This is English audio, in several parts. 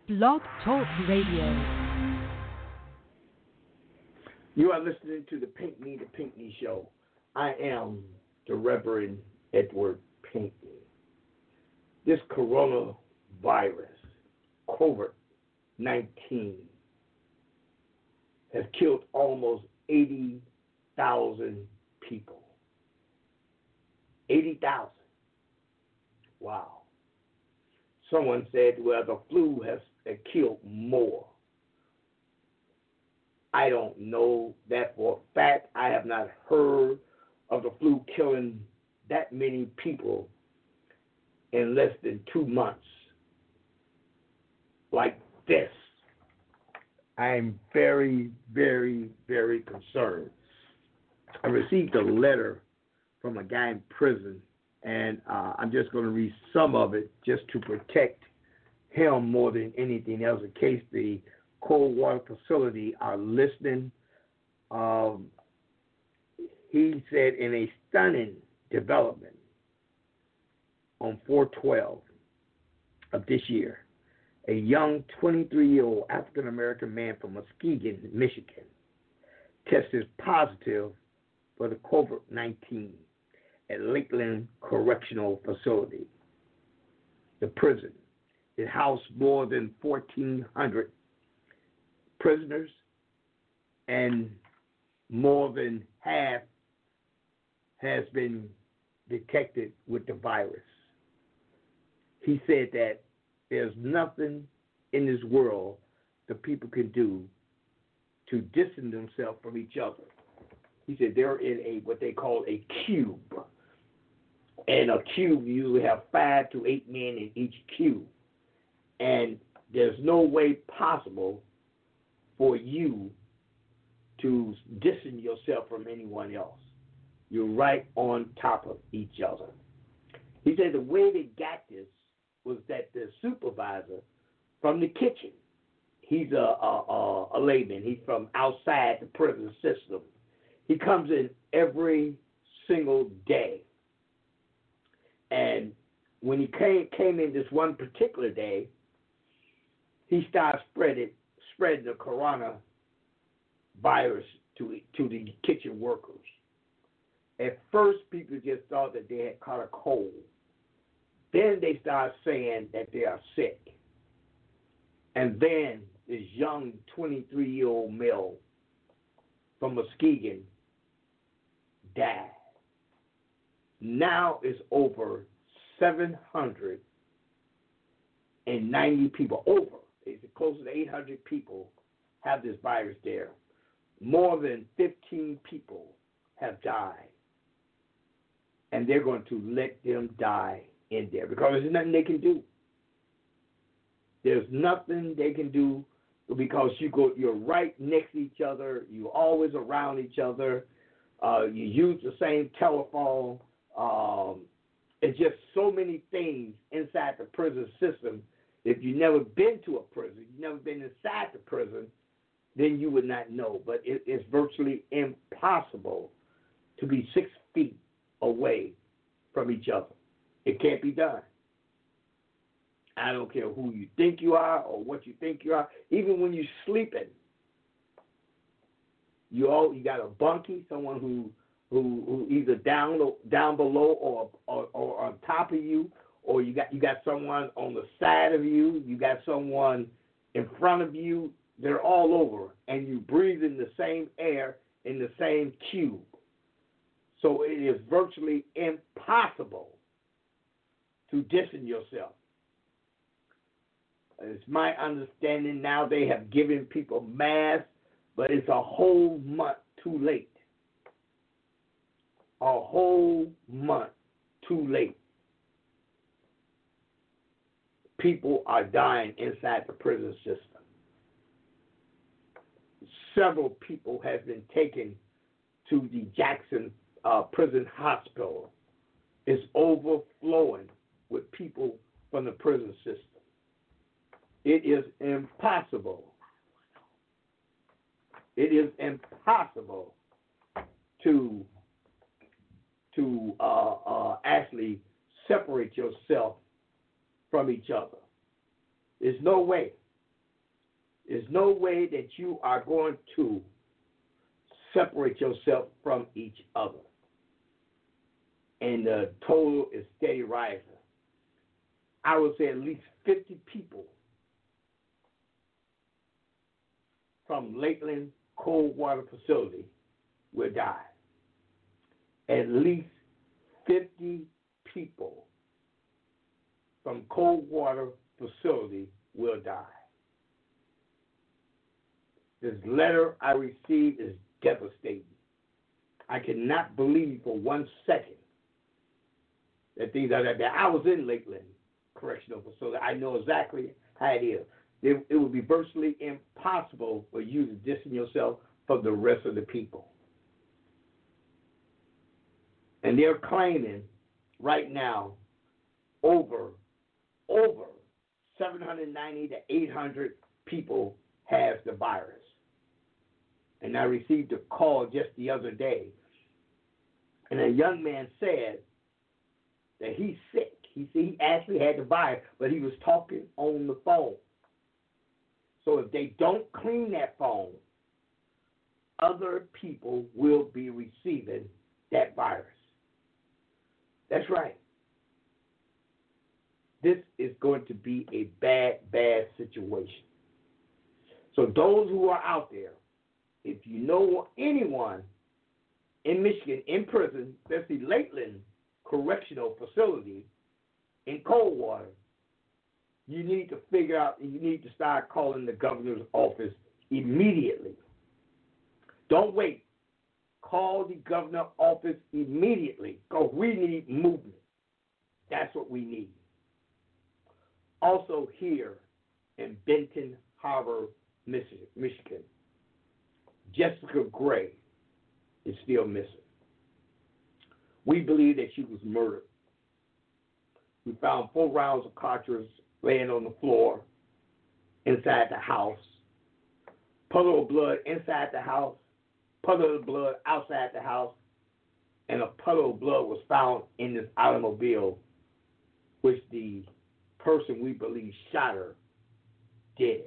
Blog Talk Radio. You are listening to the Pinckney Show. I am the Reverend Edward Pinckney. This coronavirus, COVID-19, has killed almost 80,000 people. 80,000. Wow. Someone said, well, the flu has killed more. I don't know that for a fact. I have not heard of the flu killing that many people in less than 2 months like this. I'm very, very, very concerned. I received a letter from a guy in prison, and I'm just going to read some of it just to protect him more than anything else in case the cold water facility are listening. He said, in a stunning development on 4/12 of this year, a young 23-year-old African-American man from Muskegon, Michigan, tested positive for the COVID-19 at Lakeland Correctional Facility. The prison, it housed more than 1,400 prisoners, and more than half has been detected with the virus. He said that there's nothing in this world that people can do to distance themselves from each other. He said they're in what they call a cube. And a cube usually have 5 to 8 men in each cube. And there's no way possible for you to distance yourself from anyone else. You're right on top of each other. He said the way they got this was that the supervisor from the kitchen, he's a layman. He's from outside the prison system. He comes in every single day. And when he came in this one particular day, he started spreading the coronavirus to the kitchen workers. At first, people just thought that they had caught a cold. Then they started saying that they are sick. And then this young 23-year-old male from Muskegon died. Now it's over 790 people. It's close to 800 people have this virus there. More than 15 people have died. And they're going to let them die in there because there's nothing they can do. There's nothing they can do because you're right next to each other. You're always around each other. You use the same telephone. It's just so many things inside the prison system. If you've never been to a prison, you've never been inside the prison, then you would not know. But it's virtually impossible to be 6 feet away from each other. It can't be done. I don't care who you think you are or what you think you are. Even when you're sleeping, you got a bunkie, someone who either down below or on top of you, or you got someone on the side of you, you got someone in front of you. They're all over, and you breathe in the same air in the same cube. So it is virtually impossible to distance yourself. It's my understanding now they have given people masks, but it's a whole month too late. A whole month too late. People are dying inside the prison system. Several people have been taken to the Jackson Prison Hospital. It's overflowing with people from the prison system. It is impossible. It is impossible to actually separate yourself from each other. There's no way. There's no way that you are going to separate yourself from each other. And the total is steady rising. I would say at least 50 people from Lakeland Coldwater Facility will die. At least 50 people from Coldwater Facility will die. This letter I received is devastating. I cannot believe for 1 second that things are that. I was in Lakeland Correctional Facility. I know exactly how it is. It would be virtually impossible for you to distance yourself from the rest of the people. And they're claiming right now over 790 to 800 people have the virus. And I received a call just the other day, and a young man said that he's sick. He said he actually had the virus, but he was talking on the phone. So if they don't clean that phone, other people will be receiving that virus. That's right. This is going to be a bad, bad situation. So those who are out there, if you know anyone in Michigan in prison, especially Lakeland Correctional Facility in Coldwater, you need to figure out, you need to start calling the governor's office immediately. Don't wait. Call the governor's office immediately, because we need movement. That's what we need. Also here in Benton Harbor, Michigan, Jessica Gray is still missing. We believe that she was murdered. We found 4 rounds of cartridges laying on the floor inside the house, puddle of blood inside the house, puddle of blood outside the house, and a puddle of blood was found in this automobile, which the person we believe shot her did.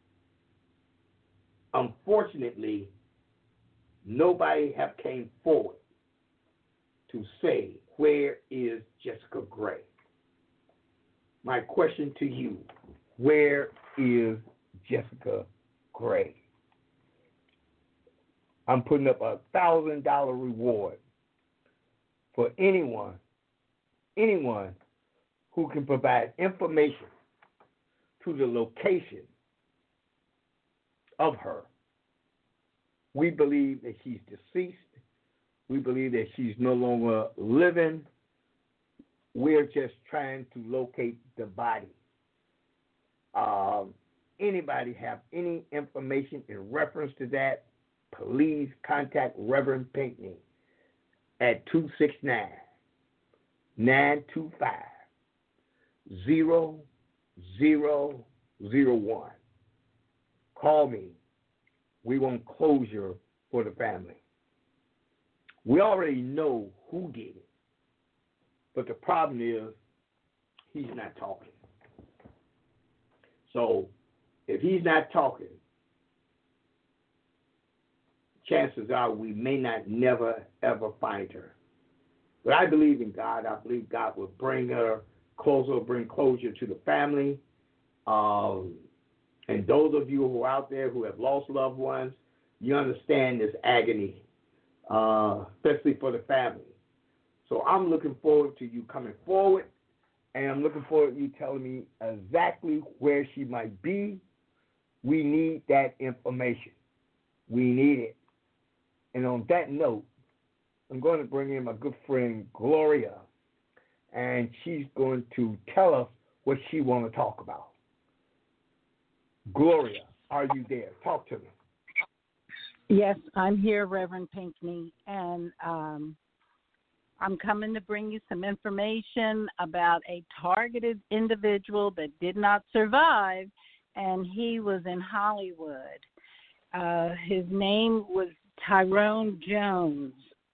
Unfortunately, nobody have came forward to say, where is Jessica Gray? My question to you, where is Jessica Gray? I'm putting up a $1,000 reward for anyone who can provide information to the location of her. We believe that she's deceased. We believe that she's no longer living. We're just trying to locate the body. Anybody have any information in reference to that, please contact Reverend Pinckney at 269-925-0001. Call me. We want closure for the family. We already know who did it, but the problem is he's not talking. So if he's not talking, chances are we may not never, ever find her. But I believe in God. I believe God will bring her closer, bring closure to the family. And those of you who are out there who have lost loved ones, you understand this agony, especially for the family. So I'm looking forward to you coming forward, and I'm looking forward to you telling me exactly where she might be. We need that information. We need it. And on that note, I'm going to bring in my good friend Gloria, and she's going to tell us what she wants to talk about. Gloria, are you there? Talk to me. Yes, I'm here, Reverend Pinckney, and I'm coming to bring you some information about a targeted individual that did not survive, and he was in Hollywood. His name was Tyrone Jones.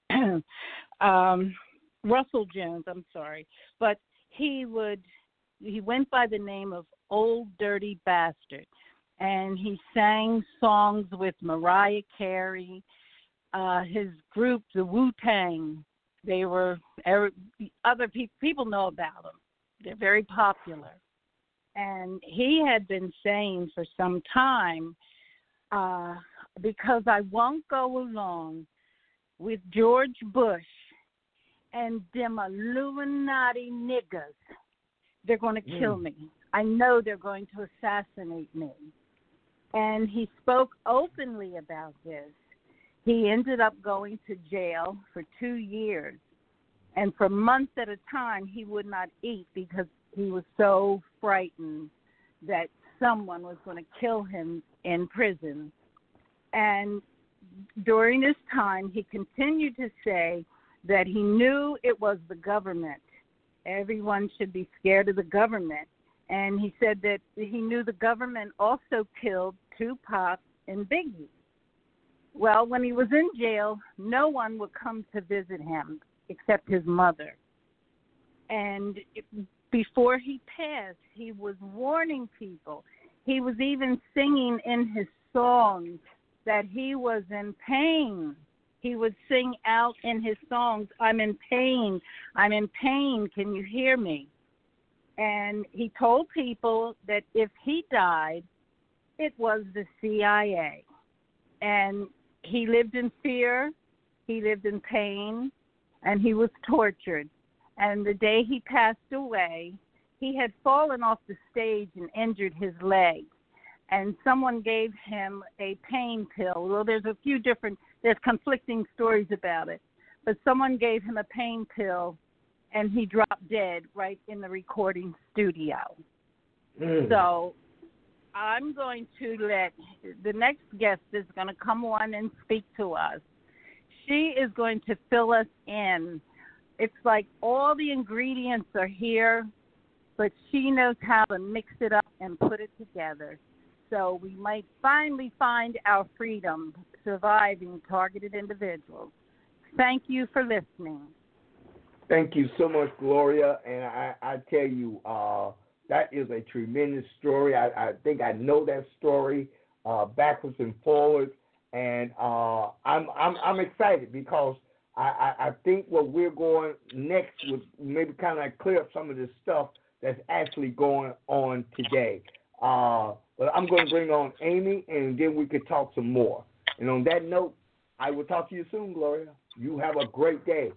Russell Jones, I'm sorry. But he went by the name of Old Dirty Bastard. and he sang songs with Mariah Carey. His group, the Wu-Tang, they were other people know about them. They're very popular. And he had been saying for some time, because I won't go along with George Bush and them Illuminati niggas, they're going to kill me. I know they're going to assassinate me. And he spoke openly about this. He ended up going to jail for 2 years. And for months at a time, he would not eat because he was so frightened that someone was going to kill him in prison. And during this time, he continued to say that he knew it was the government. Everyone should be scared of the government. And he said that he knew the government also killed Tupac and Biggie. Well, when he was in jail, no one would come to visit him except his mother. And before he passed, he was warning people. He was even singing in his songs that he was in pain. He would sing out in his songs, I'm in pain, I'm in pain, can you hear me? And he told people that if he died, it was the CIA. And he lived in fear, he lived in pain, and he was tortured. And the day he passed away, he had fallen off the stage and injured his leg. And someone gave him a pain pill. Well, there's conflicting stories about it. But someone gave him a pain pill, and he dropped dead right in the recording studio. So I'm going to let the next guest is going to come on and speak to us. She is going to fill us in. It's like all the ingredients are here, but she knows how to mix it up and put it together. So we might finally find our freedom surviving targeted individuals. Thank you for listening. Thank you so much, Gloria. And I tell you, that is a tremendous story. I think I know that story backwards and forwards. And I'm excited because I think what we're going next would maybe kind of clear up some of this stuff that's actually going on today. But I'm going to bring on Amy, and then we could talk some more. And on that note, I will talk to you soon, Gloria. You have a great day.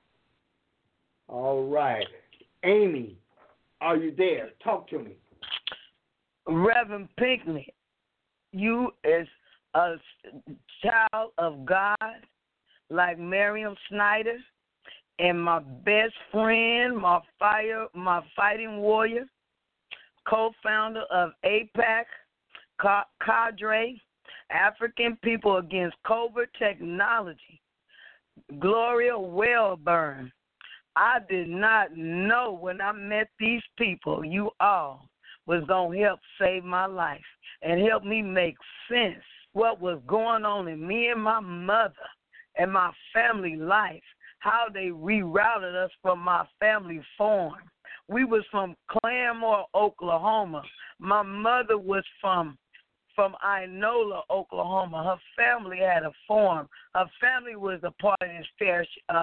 All right. Amy, are you there? Talk to me. Reverend Pinckney, you is a child of God like Miriam Snyder, and my best friend, my fighting warrior, co-founder of APAC, Cadre, African People Against Covert Technology, Gloria Wellburn. I did not know when I met these people, you all was going to help save my life and help me make sense what was going on in me and my mother and my family life, how they rerouted us from my family farm. We was from Claremore, Oklahoma. My mother was from Inola, Oklahoma. Her family had a farm. Her family was a part of this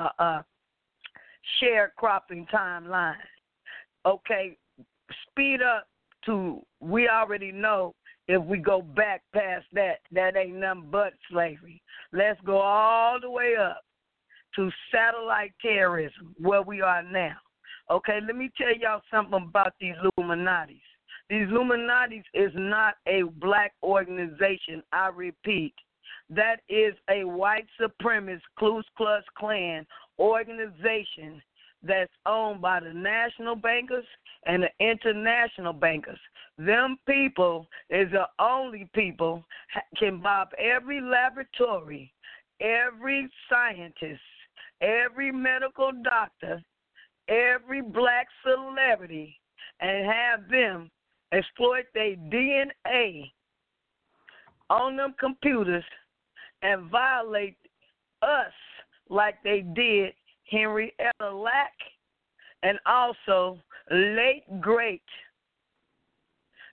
sharecropping timeline. Okay, speed up to, we already know if we go back past that, that ain't nothing but slavery. Let's go all the way up to satellite terrorism, where we are now. Okay, let me tell y'all something about these Illuminatis. These Illuminatis is not a black organization, I repeat. That is a white supremacist Ku Klux Klan organization that's owned by the national bankers and the international bankers. Them people is the only people can bob every laboratory, every scientist, every medical doctor, every black celebrity, and have them exploit their DNA on them computers and violate us like they did Henrietta Lack and also late great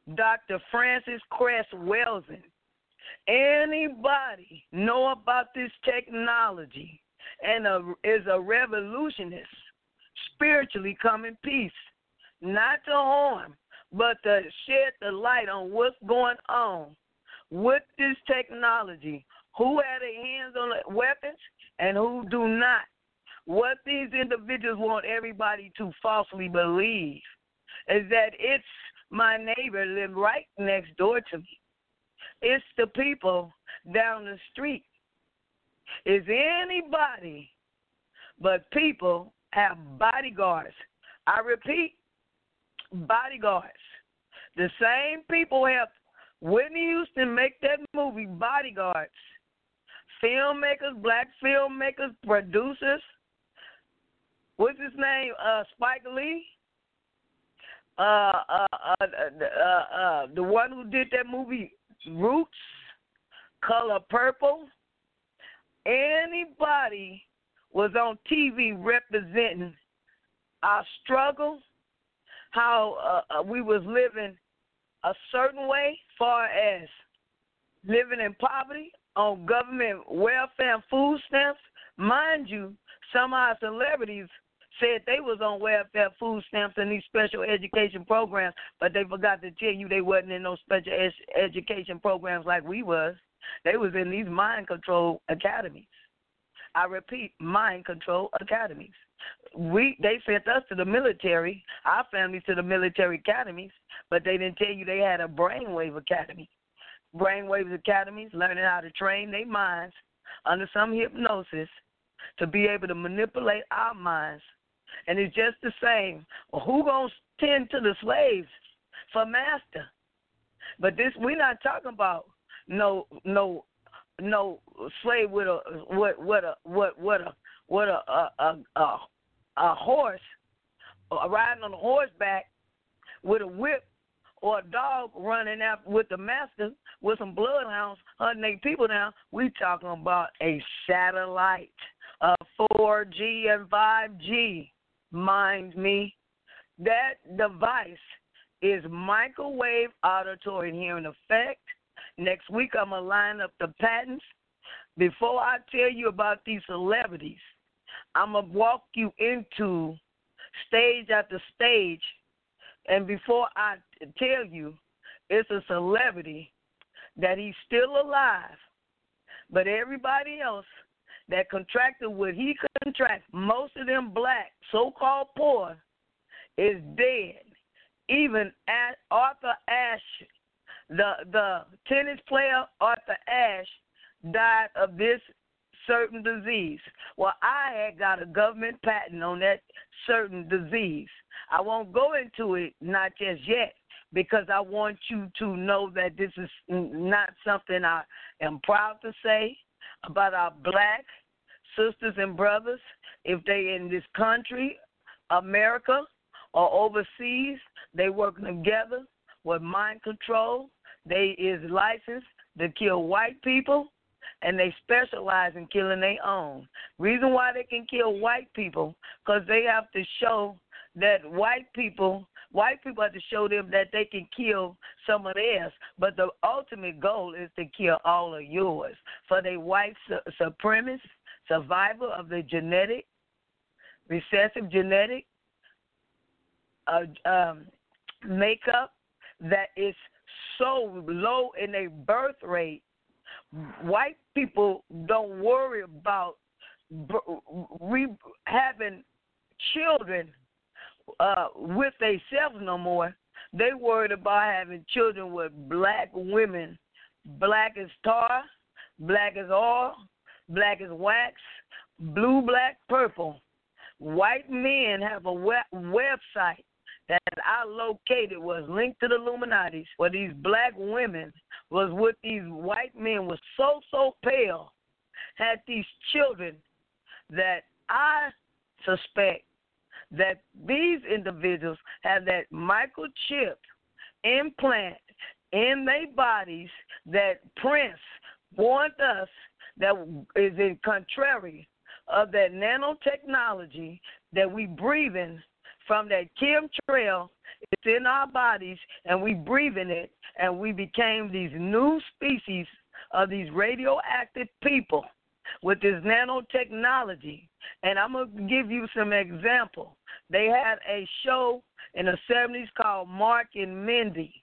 Dr. Francis Cress Welsing. Anybody know about this technology and is a revolutionist, spiritually come in peace, not to harm, but to shed the light on what's going on with this technology, who had their hands on the weapons and who do not. What these individuals want everybody to falsely believe is that it's my neighbor live right next door to me. It's the people down the street. Is anybody but people have bodyguards. I repeat, bodyguards. The same people helped Whitney Houston make that movie, Bodyguards. Filmmakers, black filmmakers, producers. What's his name? Spike Lee. The one who did that movie, Roots, Color Purple. Anybody was on TV representing our struggle, how we was living a certain way, far as living in poverty on government welfare and food stamps. Mind you, some of our celebrities said they was on welfare, food stamps, and these special education programs, but they forgot to tell you they wasn't in those special education programs like we was. They was in these mind control academies. I repeat, mind control academies. They sent us to the military, our families to the military academies, but they didn't tell you they had a brainwave academy. Brainwave academies, learning how to train their minds under some hypnosis to be able to manipulate our minds. And it's just the same. Well, who gonna tend to the slaves for master? But this, we're not talking about no slave with a horse, riding on a horseback with a whip, or a dog running out with the master with some bloodhounds hunting their people down. We talking about a satellite, 4G and 5G. Mind me, that device is microwave auditory and hearing effect. Next week, I'm going to line up the patents. Before I tell you about these celebrities, I'm going to walk you into stage after stage. And before I tell you, it's a celebrity that he's still alive. But everybody else that contracted what he contracted, most of them black, so-called poor, is dead. Even Arthur Ashe, the tennis player Arthur Ashe, died of this certain disease. Well, I had got a government patent on that certain disease. I won't go into it, not just yet, because I want you to know that this is not something I am proud to say about our black sisters and brothers. If they in this country, America, or overseas, they working together with mind control. They is licensed to kill white people, and they specialize in killing their own. Reason why they can kill white people, because they have to show that white people have to show them that they can kill someone else, but the ultimate goal is to kill all of yours. For the white supremacist, survival of the genetic, recessive genetic makeup that is so low in their birth rate, white people don't worry about having children with themselves no more. They worried about having children with black women. Black as tar, black as oil, black as wax, blue, black, purple. White men have a website that I located, was linked to the Illuminatis, where these black women was with these white men, was so pale, had these children that I suspect that these individuals have that microchip implant in their bodies that Prince warned us that is in contrary of that nanotechnology that we breathing from that chemtrail It's in our bodies, and we breathing it, and we became these new species of these radioactive people with this nanotechnology. And I'm going to give you some example. They had a show in the 70s called Mark and Mindy.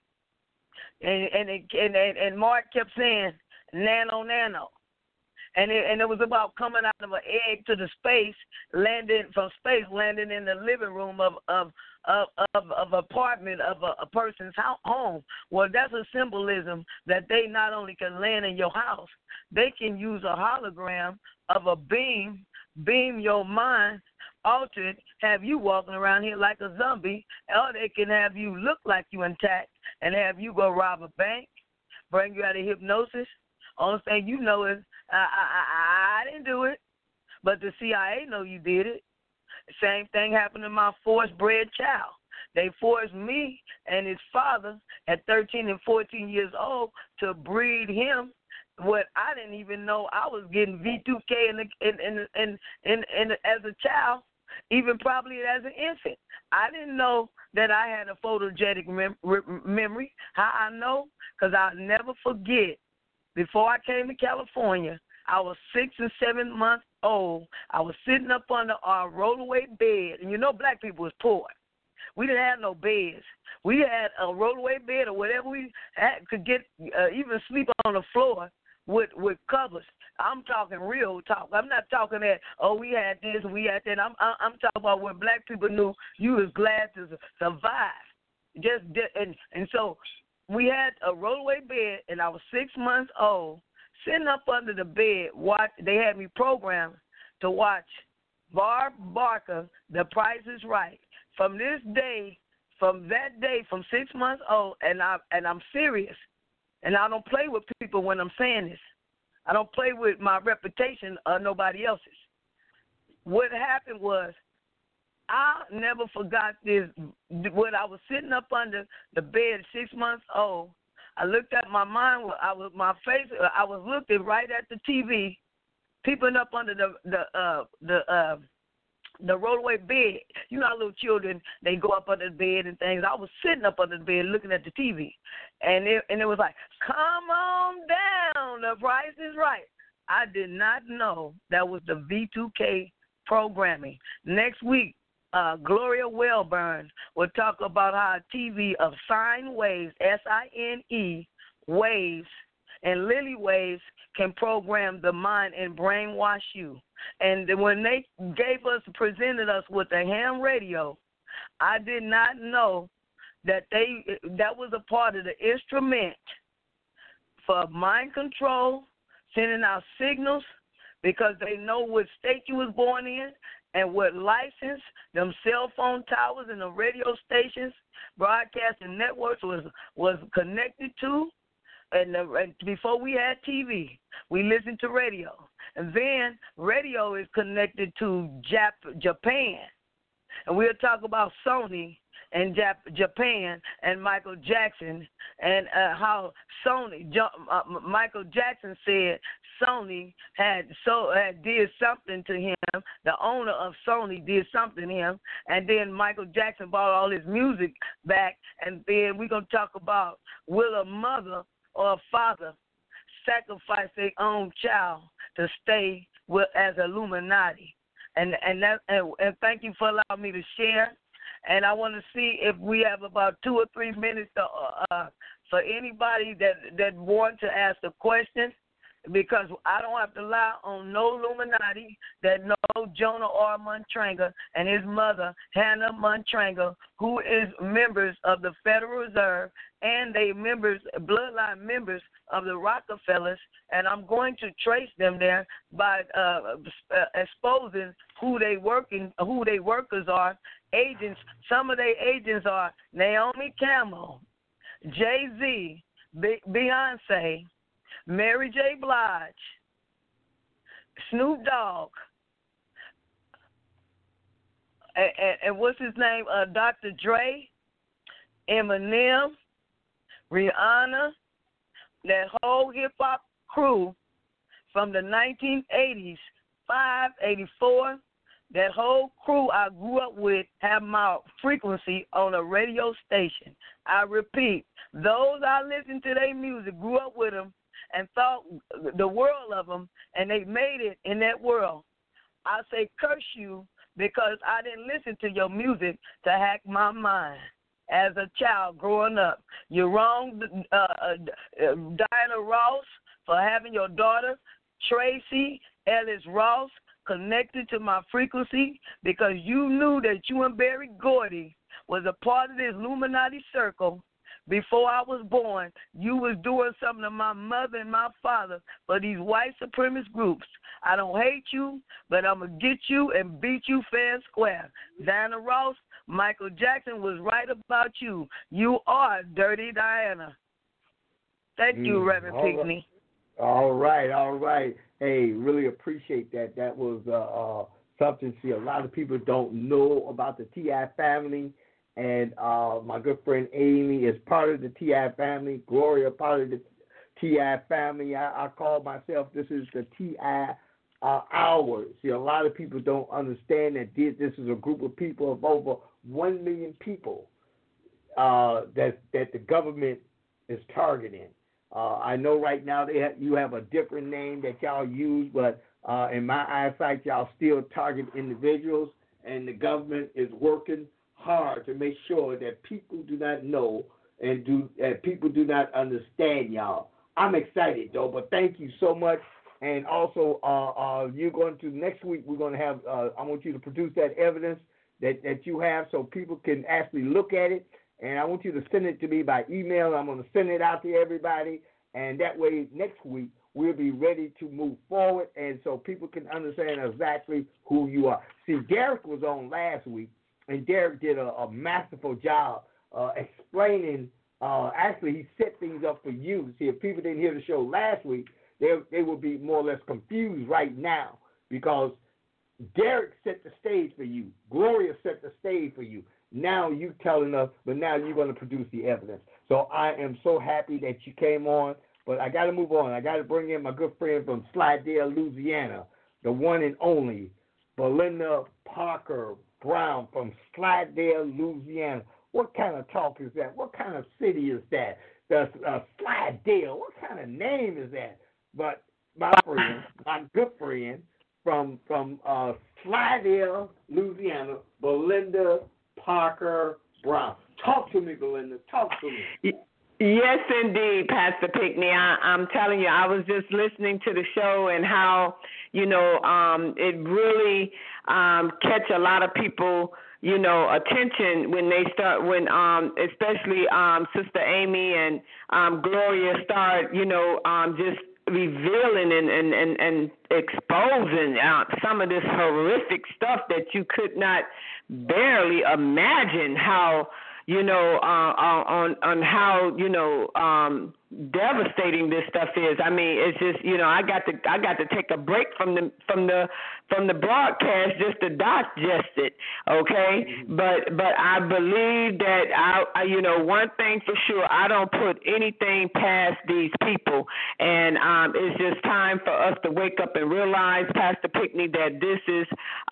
And Mark kept saying, nano, nano. And it was about coming out of an egg to the space, landing in the living room of apartment of a person's home. Well, that's a symbolism that they not only can land in your house, they can use a hologram of a beam your mind, alter it, have you walking around here like a zombie, or they can have you look like you intact and have you go rob a bank, bring you out of hypnosis. Only thing you know is, I didn't do it, but the CIA know you did it. Same thing happened to my forced-bred child. They forced me and his father at 13 and 14 years old to breed him what I didn't even know I was getting V2K in as a child, even probably as an infant. I didn't know that I had a photogenic memory. How I know? Because I'll never forget. Before I came to California, I was 6 and 7 months old. I was sitting up under our rollaway bed, and you know black people was poor. We didn't have no beds. We had a rollaway bed or whatever we had, could get, even sleep on the floor with covers. I'm talking real talk. I'm not talking that, oh, we had this and we had that. I'm talking about what black people knew you was glad to survive. And so we had a rollaway bed, and I was 6 months old, sitting up under the bed. They had me programmed to watch Barb Barker, The Price is Right. From that day, from 6 months old, and I'm serious, and I don't play with people when I'm saying this. I don't play with my reputation or nobody else's. What happened was, I never forgot this. When I was sitting up under the bed, 6 months old, I looked at my mind. I was looking right at the TV, peeping up under the rollaway bed. You know how little children, they go up under the bed and things. I was sitting up under the bed looking at the TV, and it was like, come on down, The Price is Right. I did not know that was the V2K programming. Next week, Gloria Wellburn will talk about how TV of sine waves, SINE waves, and Lily waves can program the mind and brainwash you. And when they presented us with a ham radio, I did not know that that was a part of the instrument for mind control, sending out signals, because they know what state you was born in and what license them cell phone towers and the radio stations, broadcasting networks was connected to. And before we had TV, we listened to radio. And then radio is connected to Japan. And we'll talk about Sony and Japan and Michael Jackson, and how Michael Jackson said Sony did something to him. The owner of Sony did something to him, and then Michael Jackson brought all his music back. And then we're going to talk about, will a mother or a father sacrifice their own child to stay as Illuminati? And thank you for allowing me to share. And I want to see if we have about 2 or 3 minutes for anybody that want to ask a question, because I don't have to lie on no Illuminati that know Jonah R. Montranga and his mother, Hannah Montranga, who is members of the Federal Reserve, and they bloodline members of the Rockefellers, and I'm going to trace them there by exposing who they workers are, agents. Some of their agents are Naomi Campbell, Jay-Z, Beyonce, Mary J. Blige, Snoop Dogg, and what's his name? Dr. Dre, Eminem, Rihanna, that whole hip-hop crew from the 1980s, 84, That whole crew I grew up with have my frequency on a radio station. I repeat, those I listened to their music, grew up with them, and thought the world of them, and they made it in that world. I say curse you because I didn't listen to your music to hack my mind. As a child growing up, you're wrong, Diana Ross, for having your daughter, Tracy Ellis Ross, connected to my frequency because you knew that you and Barry Gordy was a part of this Illuminati circle. Before I was born, you was doing something to my mother and my father for these white supremacist groups. I don't hate you, but I'm going to get you and beat you fair and square. Diana Ross, Michael Jackson was right about you. You are Dirty Diana. Thank you, Reverend Pinckney. All right. Hey, really appreciate that. That was something. See, a lot of people don't know about the T.I. family, and my good friend Amy is part of the T.I. family. Gloria, part of the T.I. family. I call myself, this is the T.I. Hours. See, a lot of people don't understand that this is a group of people of over 1 million people that the government is targeting. I know right now you have a different name that y'all use, but in my eyesight, y'all still target individuals, and the government is working hard to make sure that people do not know and people do not understand y'all. I'm excited, though, but thank you so much. And also, you're going to, next week, we're going to have, I want you to produce that evidence that you have so people can actually look at it. And I want you to send it to me by email. I'm going to send it out to everybody. And that way, next week, we'll be ready to move forward. And so people can understand exactly who you are. See, Derek was on last week, and Derek did a masterful job explaining. Actually, he set things up for you. See, if people didn't hear the show last week, they will be more or less confused right now because Derek set the stage for you. Gloria set the stage for you. Now you telling us, but now you're going to produce the evidence. So I am so happy that you came on, but I got to move on. I got to bring in my good friend from Slidell, Louisiana, the one and only Belinda Parker Brown from Slidell, Louisiana. What kind of talk is that? What kind of city is that? The Slidell. What kind of name is that? But my friend, my good friend from Slidell, Louisiana, Belinda Parker Brown. Talk to me, Belinda. Talk to me. Yes, indeed, Pastor Pinckney. I'm telling you, I was just listening to the show and how, it really catch a lot of people, attention when they start, especially Sister Amy and Gloria start, just revealing and exposing some of this horrific stuff that you could not barely imagine how, on how, devastating this stuff is. I mean, it's just, I got to take a break from the broadcast just to digest it. Okay. But I believe that I one thing for sure, I don't put anything past these people. And, it's just time for us to wake up and realize, Pastor Pinckney, that this is,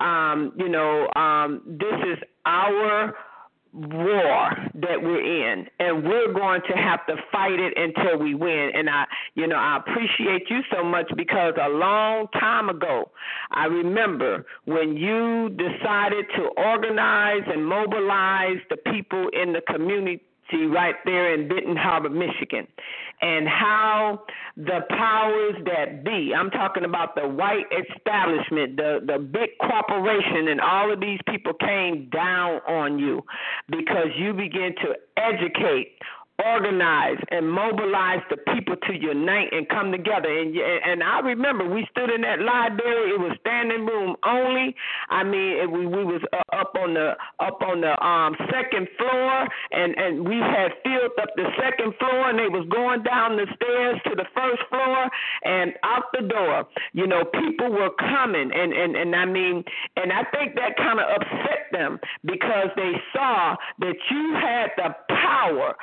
this is our war that we're in, and we're going to have to fight it until we win. And I appreciate you so much because a long time ago, I remember when you decided to organize and mobilize the people in the community right there in Benton Harbor, Michigan, and how the powers that be, I'm talking about the white establishment, the big corporation, and all of these people came down on you because you began to educate, organize, and mobilize the people to unite and come together. And I remember we stood in that library. It was standing room only. I mean, we was up on the second floor, and we had filled up the second floor, and they was going down the stairs to the first floor and out the door. People were coming, and I mean, and I think that kind of upset them because they saw that you had the power to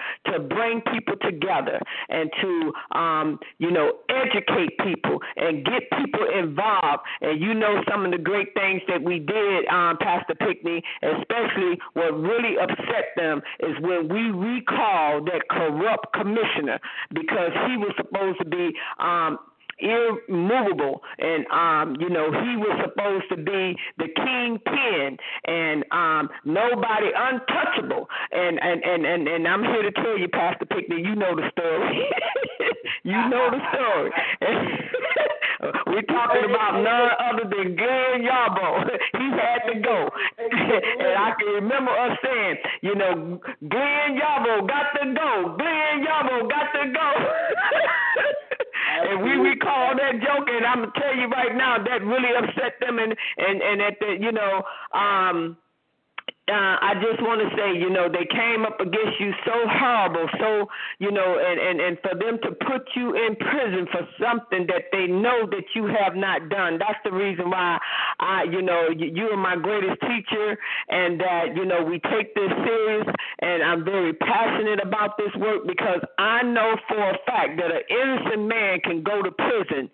bring people together and to, educate people and get people involved. And some of the great things that we did, Pastor Pickney, especially what really upset them is when we recalled that corrupt commissioner, because he was supposed to be immovable, and he was supposed to be the kingpin and nobody untouchable, and I'm here to tell you, Pastor Pickney, you know the story. You know the story. We're talking about none other than Glenn Yarbrough. He had to go. And I can remember us saying, Glenn Yarbrough got to go. Glenn Yarbrough got to go. And we recall that joke, and I'm going to tell you right now, that really upset them. And at the, I just want to say, they came up against you so horrible, so, and for them to put you in prison for something that they know that you have not done. That's the reason why you are my greatest teacher, and that, we take this serious, and I'm very passionate about this work, because I know for a fact that an innocent man can go to prison,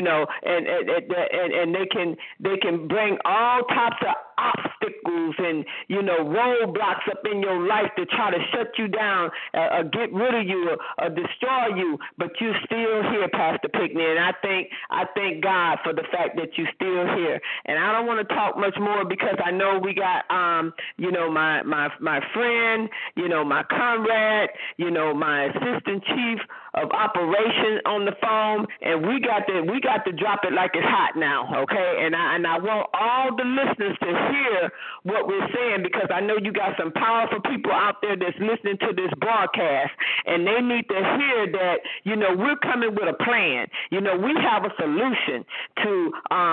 and they can bring all types of obstacles and roadblocks up in your life to try to shut you down, get rid of you, or destroy you, but you're still here, Pastor Pickney, and I thank God for the fact that you're still here. And I don't want to talk much more, because I know we got my friend, my comrade, my assistant chief of operation on the phone, and we got to drop it like it's hot now, okay? And I want all the listeners to hear what we're saying, because I know you got some powerful people out there that's listening to this broadcast, and they need to hear that, we're coming with a plan. We have a solution to,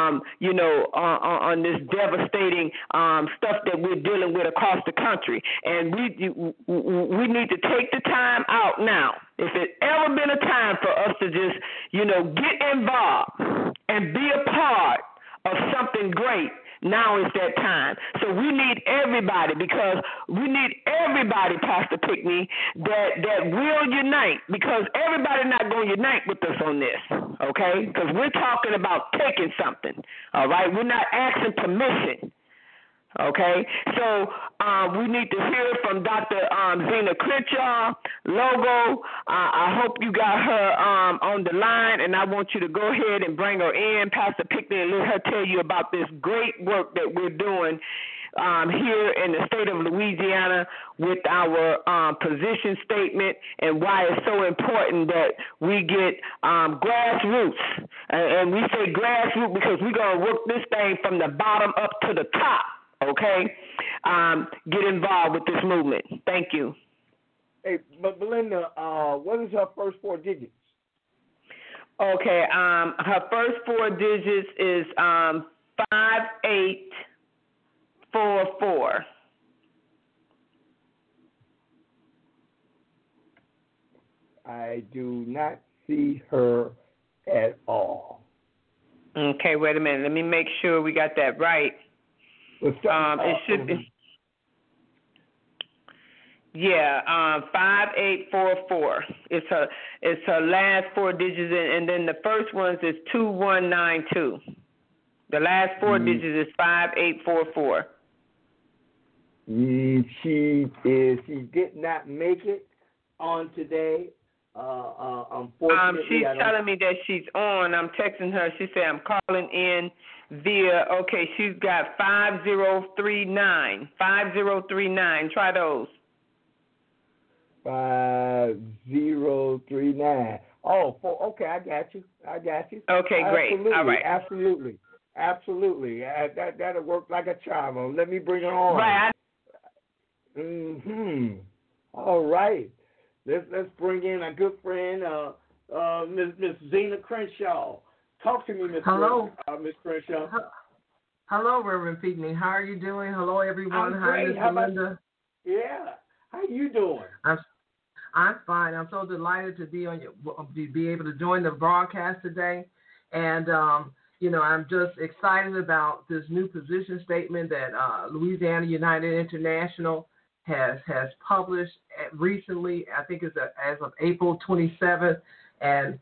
on this devastating stuff that we're dealing with across the country, and we need to take the time out now. If it ever been a time for us to just, get involved and be a part of something great, now is that time. So we need everybody, because we need everybody, Pastor Pickney, that will unite, because everybody not going to unite with us on this, okay? Because we're talking about taking something, all right? We're not asking permission. Okay, so we need to hear from Dr. Zena Crenshaw, Logo. I hope you got her on the line, and I want you to go ahead and bring her in, Pastor Pickney, and let her tell you about this great work that we're doing here in the state of Louisiana with our position statement, and why it's so important that we get grassroots. And we say grassroots because we're going to work this thing from the bottom up to the top. Okay, get involved with this movement. Thank you. Hey, but Belinda, what is her first four digits? Okay, her first four digits is 5844. I do not see her at all. Okay, wait a minute. Let me make sure we got that right. It should be. Yeah, 5844. It's her last four digits, and then the first ones is 2192. The last four digits is 5844. She did not make it on today. Unfortunately, she's telling me that she's on. I'm texting her. She said I'm calling in via. Okay, she's got 5039. 5039. Try those. 5039. Oh, okay. I got you. Okay, great. Absolutely, all right. Absolutely. That'll work like a charm. Let me bring her on. Right. All right. Let's bring in a good friend, Miss Zena Crenshaw. Talk to me, Miss Crenshaw. Hello, Reverend Pickney. How are you doing? Hello, everyone. I'm Hi, great. Miss How about Belinda. Yeah. How you doing? I'm fine. I'm so delighted to be be able to join the broadcast today, and I'm just excited about this new position statement that Louisiana United International has published recently. I think it's as of April 27th, and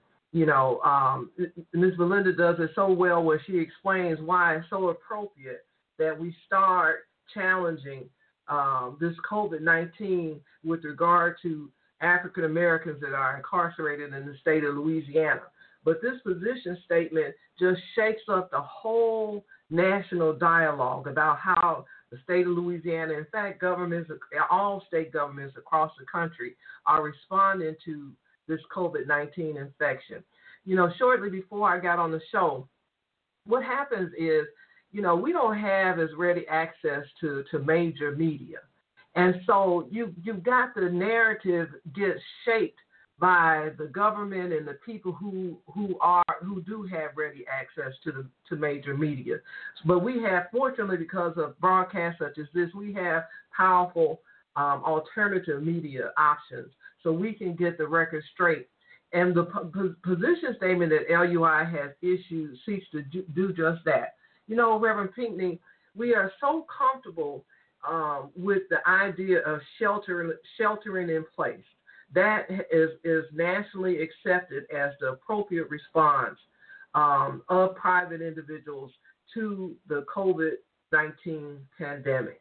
Ms. Belinda does it so well where she explains why it's so appropriate that we start challenging this COVID-19 with regard to African Americans that are incarcerated in the state of Louisiana. But this position statement just shakes up the whole national dialogue about how the state of Louisiana, in fact, governments, all state governments across the country are responding to this COVID-19 infection. Shortly before I got on the show, what happens is, we don't have as ready access to major media. And so you've got the narrative get shaped by the government and the people who do have ready access to major media. But we have, fortunately, because of broadcasts such as this, we have powerful alternative media options, so we can get the record straight. And the position statement that LUI has issued seeks to do just that. Reverend Pinckney, we are so comfortable with the idea of sheltering in place. That is nationally accepted as the appropriate response of private individuals to the COVID-19 pandemic.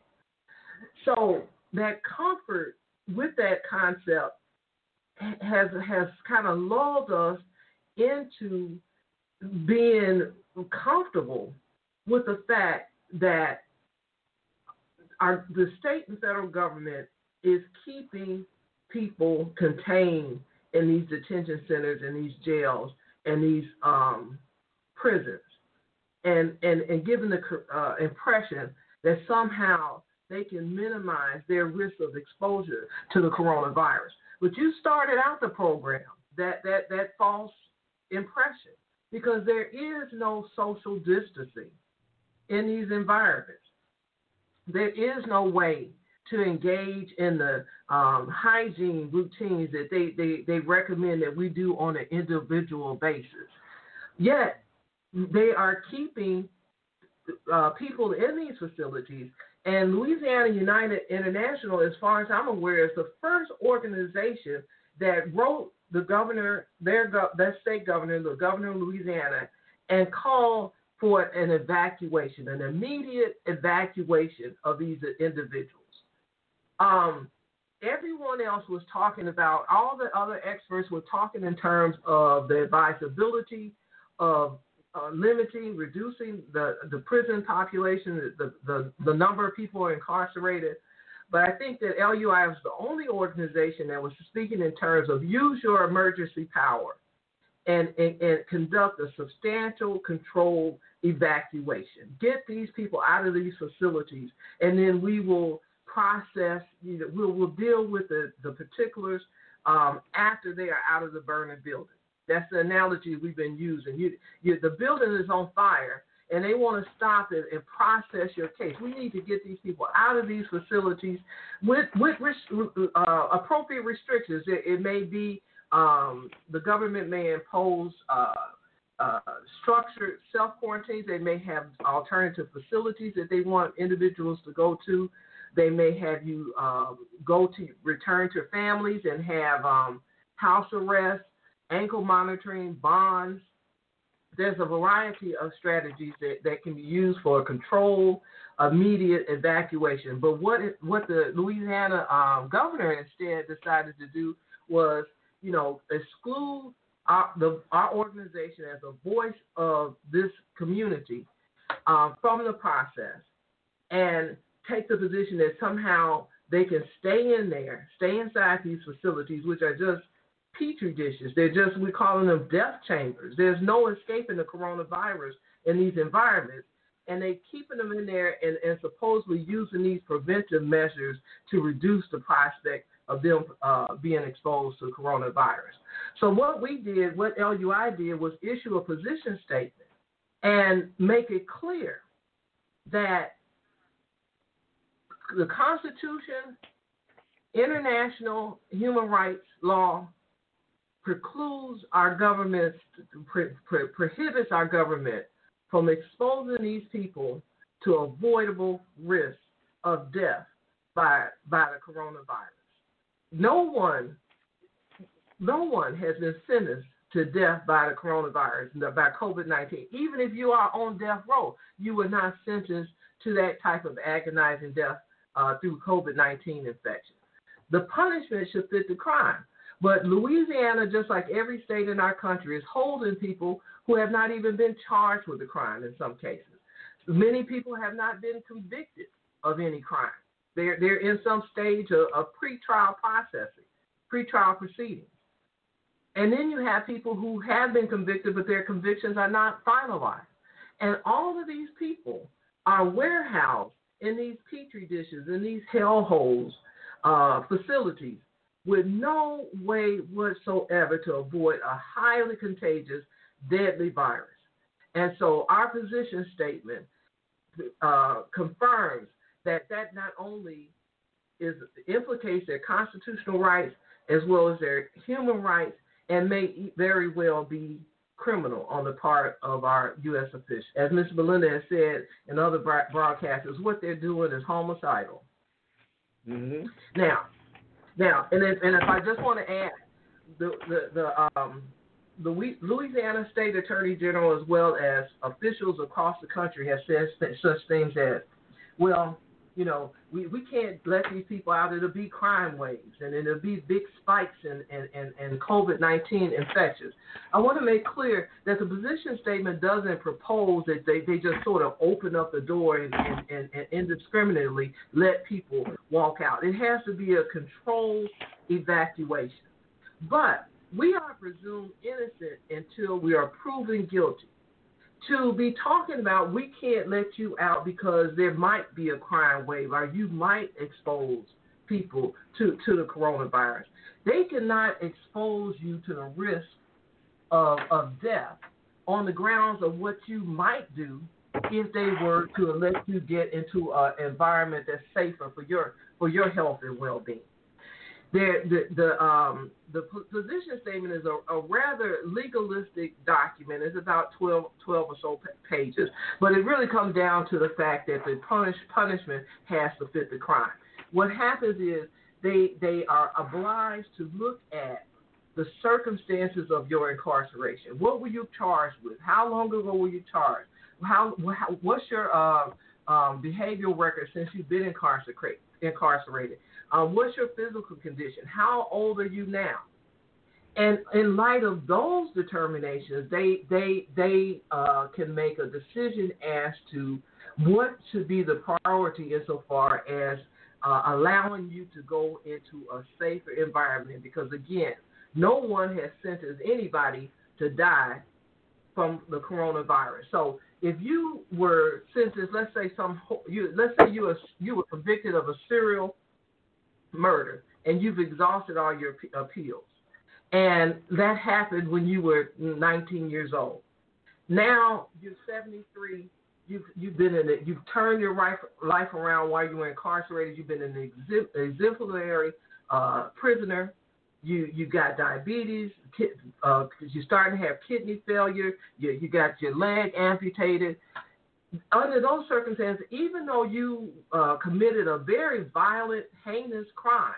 So that comfort with that concept has kind of lulled us into being comfortable with the fact that the state and federal government is keeping people contained in these detention centers and these jails and these prisons, and giving the impression that somehow they can minimize their risk of exposure to the coronavirus. But you started out the program that false impression, because there is no social distancing in these environments. There is no way to engage in the hygiene routines that they recommend that we do on an individual basis. Yet, they are keeping people in these facilities. And Louisiana United International, as far as I'm aware, is the first organization that wrote the governor, their state governor, the governor of Louisiana, and called for an evacuation, an immediate evacuation of these individuals. Everyone else was talking about, all the other experts were talking in terms of the advisability of limiting, reducing the prison population, the number of people incarcerated. But I think that LUI was the only organization that was speaking in terms of use your emergency power and conduct a substantial controlled evacuation. Get these people out of these facilities, and then we will process, we'll deal with the particulars after they are out of the burning building. That's the analogy we've been using. The building is on fire, and they want to stop it and process your case. We need to get these people out of these facilities with appropriate restrictions. It may be the government may impose structured self-quarantines. They may have alternative facilities that they want individuals to go to. They may have you return to families and have house arrest, ankle monitoring, bonds. There's a variety of strategies that can be used for a controlled, immediate evacuation. But what the Louisiana governor instead decided to do was, exclude our organization as a voice of this community from the process, and take the position that somehow they can stay inside these facilities, which are just petri dishes. We're calling them death chambers. There's no escaping the coronavirus in these environments, and they keeping them in there and supposedly using these preventive measures to reduce the prospect of them being exposed to coronavirus. So what LUI did was issue a position statement and make it clear that the Constitution, international human rights law, precludes our government, prohibits our government from exposing these people to avoidable risk of death by the coronavirus. No one has been sentenced to death by the coronavirus, by COVID-19. Even if you are on death row, you were not sentenced to that type of agonizing death through COVID-19 infection. The punishment should fit the crime. But Louisiana, just like every state in our country, is holding people who have not even been charged with a crime in some cases. Many people have not been convicted of any crime. They're in some stage of pretrial processing, pretrial proceedings. And then you have people who have been convicted, but their convictions are not finalized. And all of these people are warehoused in these petri dishes, in these hellholes facilities, with no way whatsoever to avoid a highly contagious, deadly virus. And so our position statement confirms that not only implicates their constitutional rights as well as their human rights, and may very well be criminal on the part of our U.S. officials. As Ms. Belinda has said in other broadcasts, what they're doing is homicidal. Mm-hmm. Now, and if I just want to add, the Louisiana State Attorney General, as well as officials across the country, have said such things as, well, you know, we can't let these people out. It'll be crime waves, and it'll be big spikes in COVID-19 infections. I want to make clear that the position statement doesn't propose that they just sort of open up the door and indiscriminately let people walk out. It has to be a controlled evacuation. But we are presumed innocent until we are proven guilty. To be talking about we can't let you out because there might be a crime wave or you might expose people to the coronavirus. They cannot expose you to the risk of death on the grounds of what you might do if they were to let you get into an environment that's safer for your health and well-being. The position statement is a rather legalistic document. It's about 12 or so pages. But it really comes down to the fact that the punishment has to fit the crime. What happens is they are obliged to look at the circumstances of your incarceration. What were you charged with? How long ago were you charged? What's your behavioral record since you've been incarcerated? What's your physical condition? How old are you now? And in light of those determinations, they can make a decision as to what should be the priority insofar as allowing you to go into a safer environment. Because again, no one has sentenced anybody to die from the coronavirus. So if you were sentenced, let's say you were convicted of a serial murder, and you've exhausted all your appeals, and that happened when you were 19 years old. Now you're 73. You've been in it. You've turned your life around while you were incarcerated. You've been an exemplary prisoner. You got diabetes. You're starting to have kidney failure. You got your leg amputated. Under those circumstances, even though you committed a very violent, heinous crime,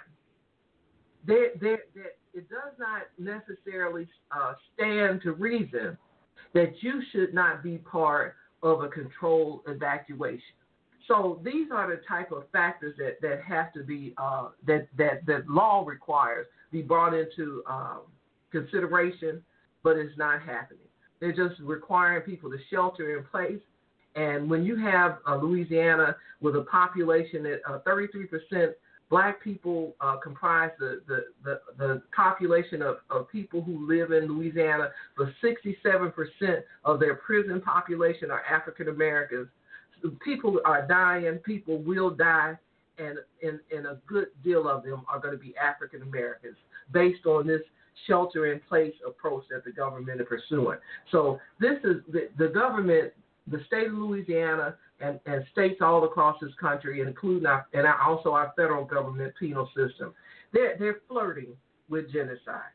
it does not necessarily stand to reason that you should not be part of a controlled evacuation. So these are the type of factors that have to be that law requires be brought into consideration, but it's not happening. They're just requiring people to shelter in place. And when you have Louisiana with a population that 33% black people comprise the population of people who live in Louisiana, but 67% of their prison population are African Americans. People are dying, people will die, and a good deal of them are going to be African Americans based on this shelter-in-place approach that the government is pursuing. So this is the government. The state of Louisiana and states all across this country, including also our federal government penal system, they're flirting with genocide.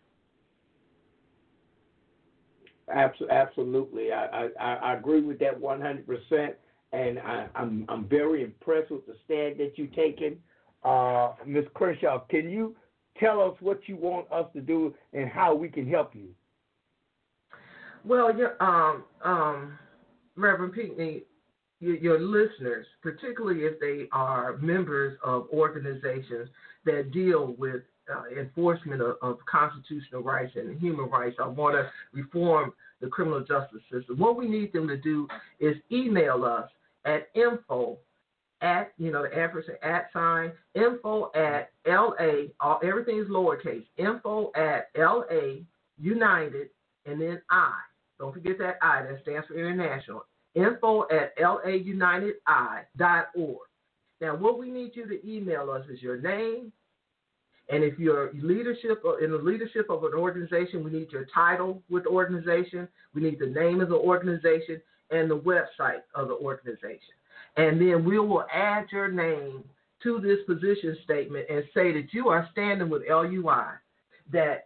Absolutely, I agree with that 100%, and I'm very impressed with the stand that you've taken Ms. Crenshaw, can you tell us what you want us to do and how we can help you? Well, Reverend Pinckney, your listeners, particularly if they are members of organizations that deal with enforcement of constitutional rights and human rights, I want to reform the criminal justice system. What we need them to do is email us at info at, the ampersand at sign, info at LA, everything is lowercase, info at LA United, and then I. Don't forget that I, that stands for international. Info at launitedi.org. Now, what we need you to email us is your name, and if you're leadership or in the leadership of an organization, we need your title with the organization, we need the name of the organization, and the website of the organization. And then we will add your name to this position statement and say that you are standing with LUI, that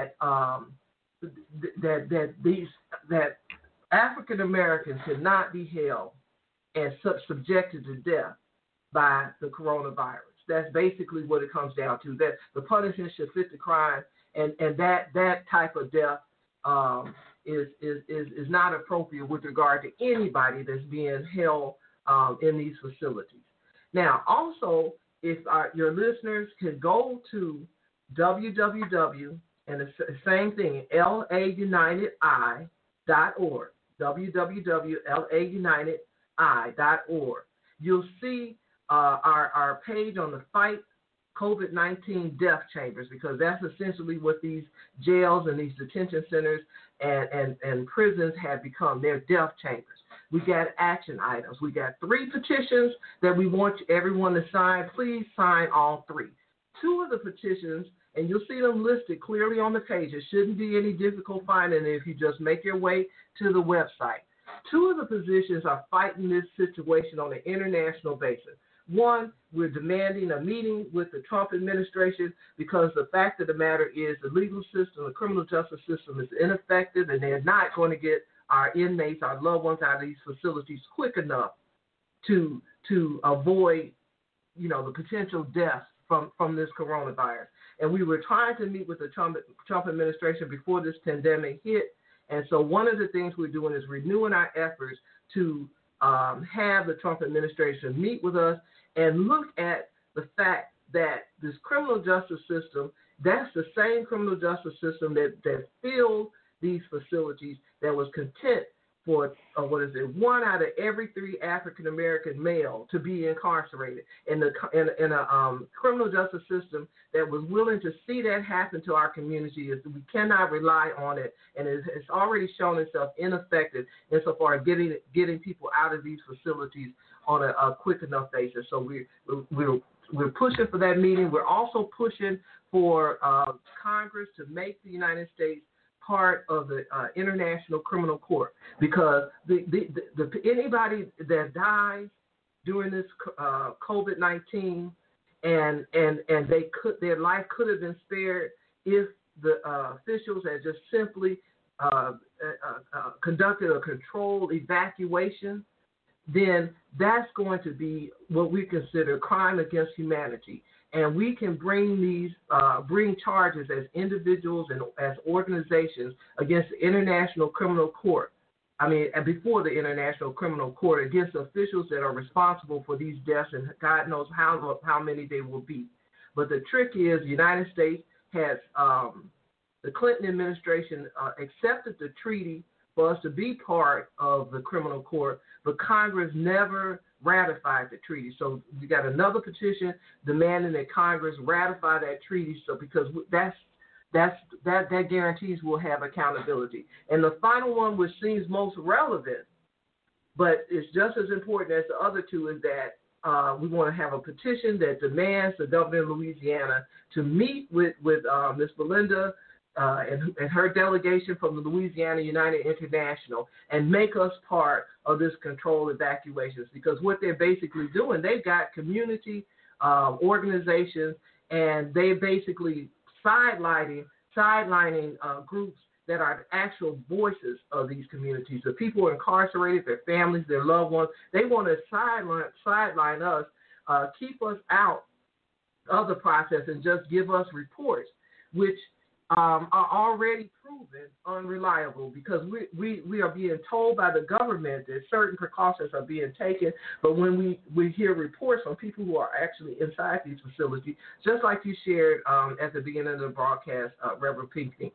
African Americans should not be held and subjected to death by the coronavirus. That's basically what it comes down to. That the punishment should fit the crime, and that type of death is not appropriate with regard to anybody that's being held in these facilities. Now, also, if your listeners can go to www, and the same thing, launitedi.org, www.launitedi.org. You'll see our page on the Fight COVID-19 Death Chambers, because that's essentially what these jails and these detention centers and prisons have become. They're death chambers. We got action items. We got 3 petitions that we want everyone to sign. Please sign all 3. 2 of the petitions, and you'll see them listed clearly on the page. It shouldn't be any difficult finding it if you just make your way to the website. 2 of the petitions are fighting this situation on an international basis. 1, we're demanding a meeting with the Trump administration because the fact of the matter is the legal system, the criminal justice system is ineffective, and they're not going to get our inmates, our loved ones out of these facilities quick enough to avoid, the potential deaths from this coronavirus. And we were trying to meet with the Trump administration before this pandemic hit. And so one of the things we're doing is renewing our efforts to have the Trump administration meet with us and look at the fact that this criminal justice system, that's the same criminal justice system that filled these facilities, that was content for, 1 out of every 3 African-American male to be incarcerated. In a criminal justice system that was willing to see that happen to our community, is we cannot rely on it, and it's already shown itself ineffective insofar as getting people out of these facilities on a quick enough basis. So we're pushing for that meeting. We're also pushing for Congress to make the United States part of the International Criminal Court, because anybody that dies during this COVID-19 and their life could have been spared if the officials had just simply conducted a controlled evacuation, then that's going to be what we consider crime against humanity. And we can bring charges as individuals and as organizations against the International Criminal Court. Before the International Criminal Court, against officials that are responsible for these deaths, and God knows how many they will be. But the trick is, the United States has, the Clinton administration accepted the treaty for us to be part of the criminal court, but Congress never ratified the treaty. So we got another petition demanding that Congress ratify that treaty, so because that guarantees we'll have accountability. And the final one, which seems most relevant, but it's just as important as the other 2, is that we want to have a petition that demands the governor of Louisiana to meet with Ms. Belinda and her delegation from the Louisiana United International and make us part of this controlled evacuations, because what they're basically doing, they've got community organizations, and they basically sidelining groups that are the actual voices of these communities. The people who are incarcerated, their families, their loved ones, they want to sideline us, keep us out of the process and just give us reports, which are already proven unreliable, because we are being told by the government that certain precautions are being taken, but when we hear reports from people who are actually inside these facilities, just like you shared at the beginning of the broadcast, Reverend Pinckney,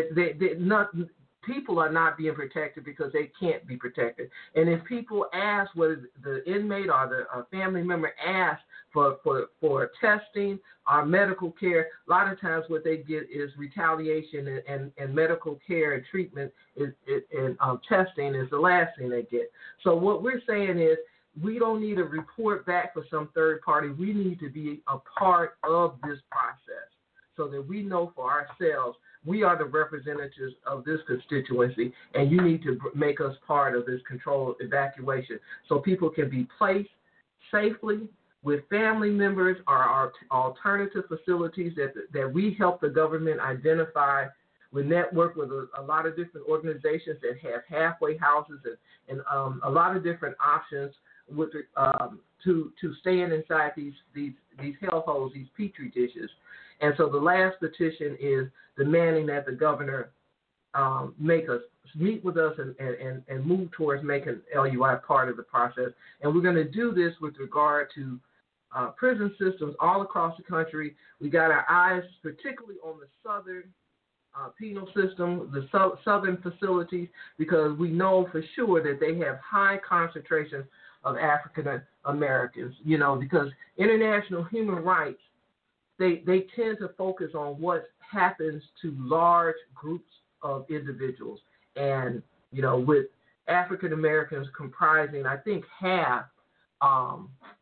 people are not being protected because they can't be protected. And if people ask, whether the inmate or the family member asks for testing or medical care, a lot of times what they get is retaliation, and medical care and treatment and testing is the last thing they get. So what we're saying is, we don't need a report back for some third party. We need to be a part of this process so that we know for ourselves we are the representatives of this constituency, and you need to make us part of this controlled evacuation so people can be placed safely with family members or our alternative facilities that we help the government identify. We network with a lot of different organizations that have halfway houses and a lot of different options with to staying inside these hellholes, these petri dishes. And so the last petition is demanding that the governor make us meet with us and move towards making LUI part of the process. And we're going to do this with regard to prison systems all across the country. We got our eyes particularly on the southern penal system, the southern facilities, because we know for sure that they have high concentrations of African Americans, because international human rights, they tend to focus on what happens to large groups of individuals. And, with African Americans comprising, I think, half of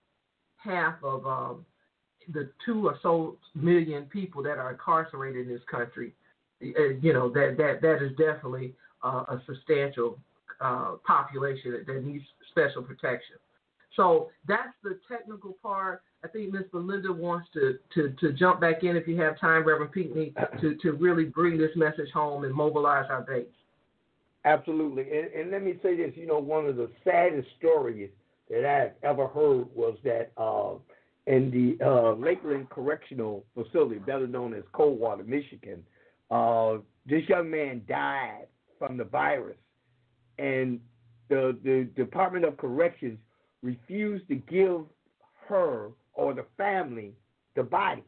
the 2 or so million people that are incarcerated in this country, that is definitely a substantial population that needs special protection. So that's the technical part. I think Ms. Belinda wants to jump back in, if you have time, Reverend Pinckney, to really bring this message home and mobilize our base. Absolutely. And let me say this, one of the saddest stories that I've ever heard was that in the Lakeland Correctional Facility, better known as Coldwater, Michigan, this young man died from the virus, and the Department of Corrections refused to give her or the family the body.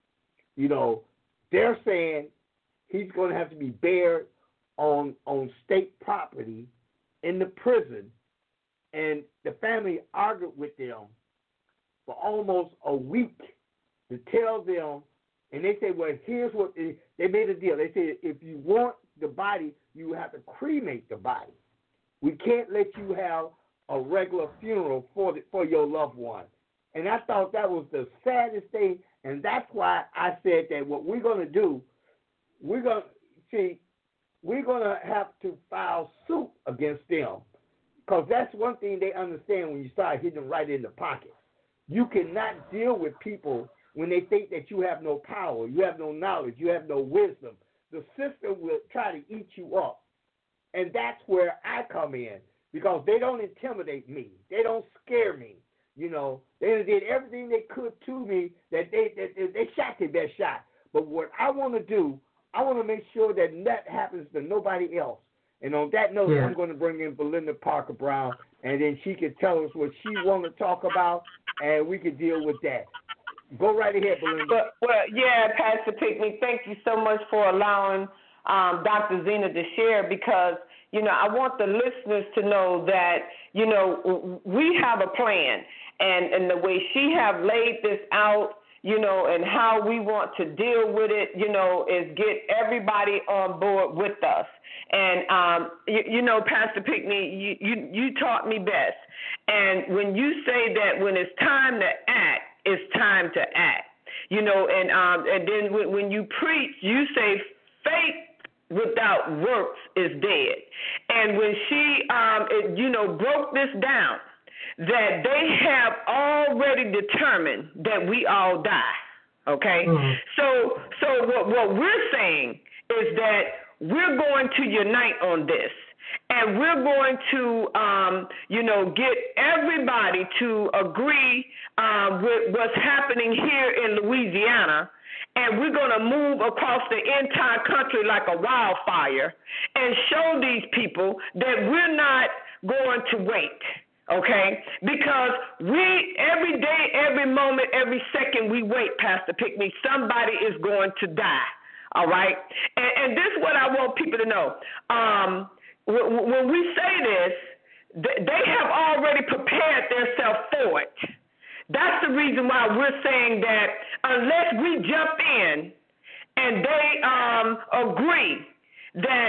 They're saying he's going to have to be buried on state property in the prison, and the family argued with them for almost a week to tell them, and they said, well, here's what they made a deal. They said, if you want the body, you have to cremate the body. We can't let you have a regular funeral for your loved one. And I thought that was the saddest thing, and that's why I said that what we're going to do, we're going to have to file suit against them, because that's one thing they understand when you start hitting them right in the pocket. You cannot deal with people when they think that you have no power, you have no knowledge, you have no wisdom. The system will try to eat you up, and that's where I come in, because they don't intimidate me. They don't scare me. They did everything they could to me, that they shot their best shot. But what I want to do, I want to make sure that happens to nobody else. And on that note, I'm going to bring in Belinda Parker Brown, and then she can tell us what she wants to talk about, and we can deal with that. Go right ahead, Belinda. Pastor Pinckney, thank you so much for allowing Dr. Zena to share, because, I want the listeners to know that, we have a plan, and the way she have laid this out, and how we want to deal with it, is get everybody on board with us. And, Pastor Pinckney, you taught me best. And when you say that when it's time to act, it's time to act. And then when you preach, you say faith without works is dead. And when she, broke this down, that they have already determined that we all die, okay? Mm-hmm. So what we're saying is that we're going to unite on this. And we're going to, get everybody to agree with what's happening here in Louisiana. And we're going to move across the entire country like a wildfire and show these people that we're not going to wait, okay? Because every day, every moment, every second we wait, Pastor Pickney, somebody is going to die, all right? And this is what I want people to know. When we say this, they have already prepared themselves for it. That's the reason why we're saying that unless we jump in and they agree that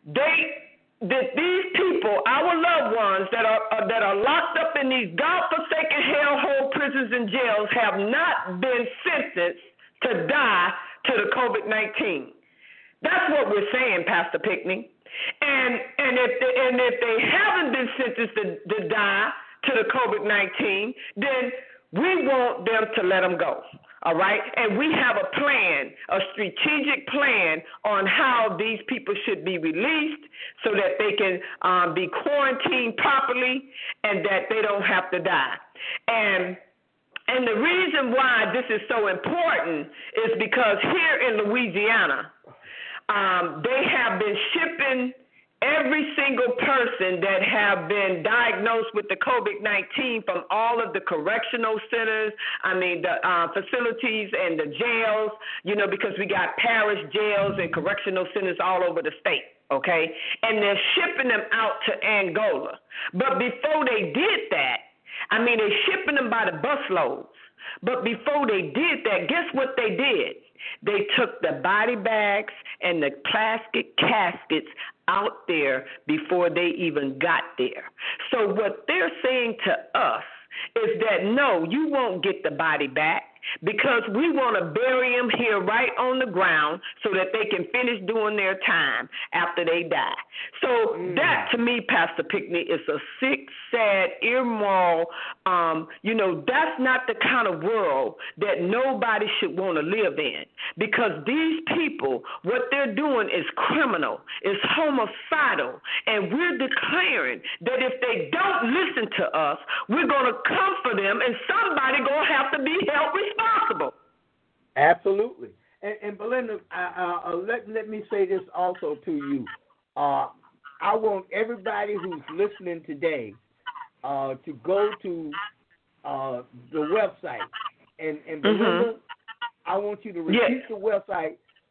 these people, our loved ones that are locked up in these godforsaken hellhole prisons and jails, have not been sentenced to die to the COVID-19. That's what we're saying, Pastor Pickney. And if they haven't been sentenced to die to the COVID-19, then we want them to let them go, all right? And we have a plan, a strategic plan on how these people should be released so that they can be quarantined properly and that they don't have to die. And the reason why this is so important is because here in Louisiana, they have been shipping every single person that have been diagnosed with the COVID-19 from all of the correctional centers, the facilities and the jails, because we got parish jails and correctional centers all over the state, okay? And they're shipping them out to Angola. But before they did that, they're shipping them by the busloads. But before they did that, guess what they did? They took the body bags and the plastic caskets out there before they even got there. So what they're saying to us is that, no, you won't get the body back because we want to bury them here right on the ground so that they can finish doing their time after they die. So that, to me, Pastor Pickney, is a sick, sad, immoral, that's not the kind of world that nobody should want to live in, because these people, what they're doing is criminal, is homicidal, and we're declaring that if they don't listen to us, we're going to come for them, and somebody going to have to be held responsible. Absolutely. And Belinda, let me say this also to you. I want everybody who's listening today to go to the website. And Belinda, I want you to repeat the website.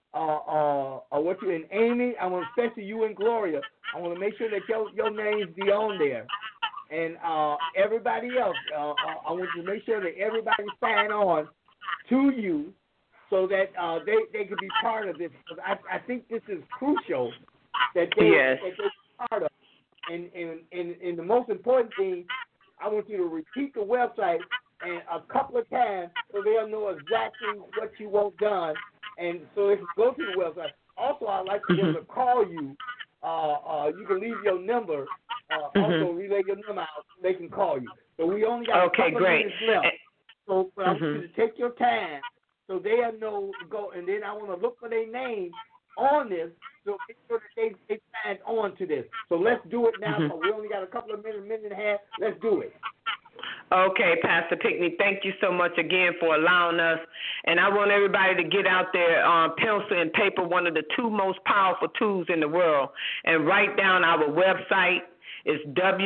I want you, and Amy, I want especially you and Gloria, I want to make sure that your names be on there. And everybody else, I want you to make sure that everybody sign on to you so that they can be part of this. I think this is crucial that they're part of. And the most important thing, I want you to repeat the website and a couple of times so they'll know exactly what you want done. And so they can go to the website. Also, I'd like to be able to call you. You can leave your number. Also, relay your number out so they can call you. So we only got a couple of minutes left. So I want you to take your time so they'll know to go. And then I want to look for their name on this so make sure that they signed on to this. So let's do it now. So we only got a couple of minutes, minute and a half. Let's do it. Okay, Pastor Pickney, thank you so much again for allowing us. And I want everybody to get out there pencil and paper, one of the two most powerful tools in the world, and write down our website. It's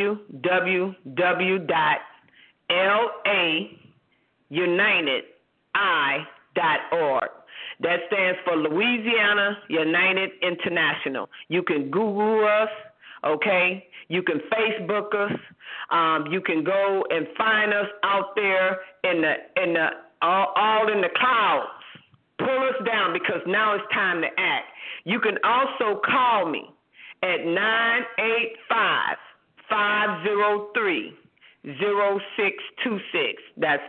www.launitedi.org. That stands for Louisiana United International. You can Google us, okay? You can Facebook us. You can go and find us out there all in the clouds. Pull us down because now it's time to act. You can also call me at 985-503-0626. That's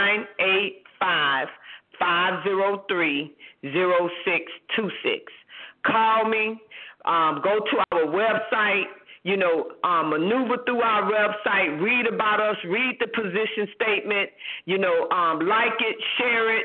985-503-0626. Call me. Go to our website. Maneuver through our website, read about us, read the position statement, like it, share it,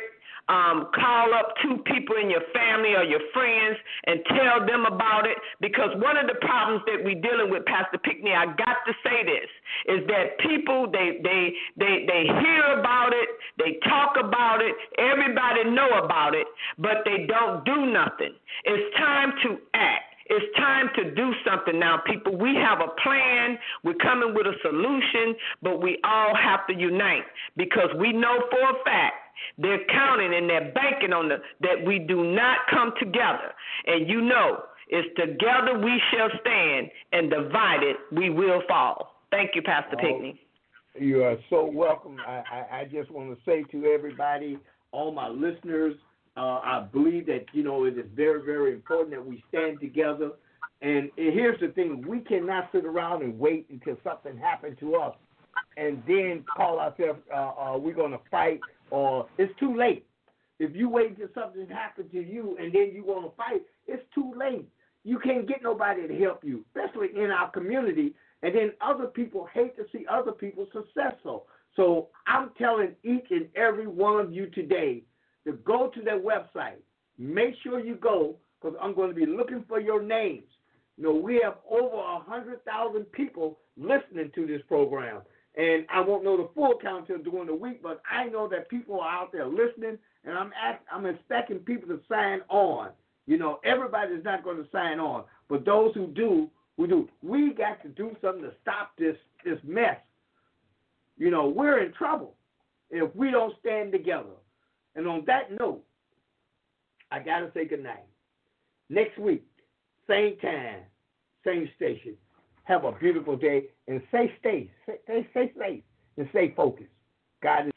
call up 2 people in your family or your friends and tell them about it, because one of the problems that we're dealing with, Pastor Pinkney, I got to say this, is that people, they hear about it, they talk about it, everybody know about it, but they don't do nothing. It's time to act. It's time to do something now, people. We have a plan. We're coming with a solution, but we all have to unite, because we know for a fact they're counting and they're banking on that we do not come together. And you know, it's together we shall stand, and divided we will fall. Thank you, Pastor Pinkney. You are so welcome. I just want to say to everybody, all my listeners, I believe that, it is very, very important that we stand together. And here's the thing. We cannot sit around and wait until something happens to us and then call ourselves, we're going to fight, or it's too late. If you wait until something happens to you and then you want to fight, it's too late. You can't get nobody to help you, especially in our community. And then other people hate to see other people successful. So I'm telling each and every one of you today to go to their website. Make sure you go, because I'm going to be looking for your names. We have over 100,000 people listening to this program. And I won't know the full count until during the week, but I know that people are out there listening, and I'm expecting people to sign on. Everybody's not going to sign on, but those who do, we do. We got to do something to stop this mess. We're in trouble if we don't stand together. And on that note, I got to say goodnight. Next week, same time, same station. Have a beautiful day, and stay safe and stay focused. God is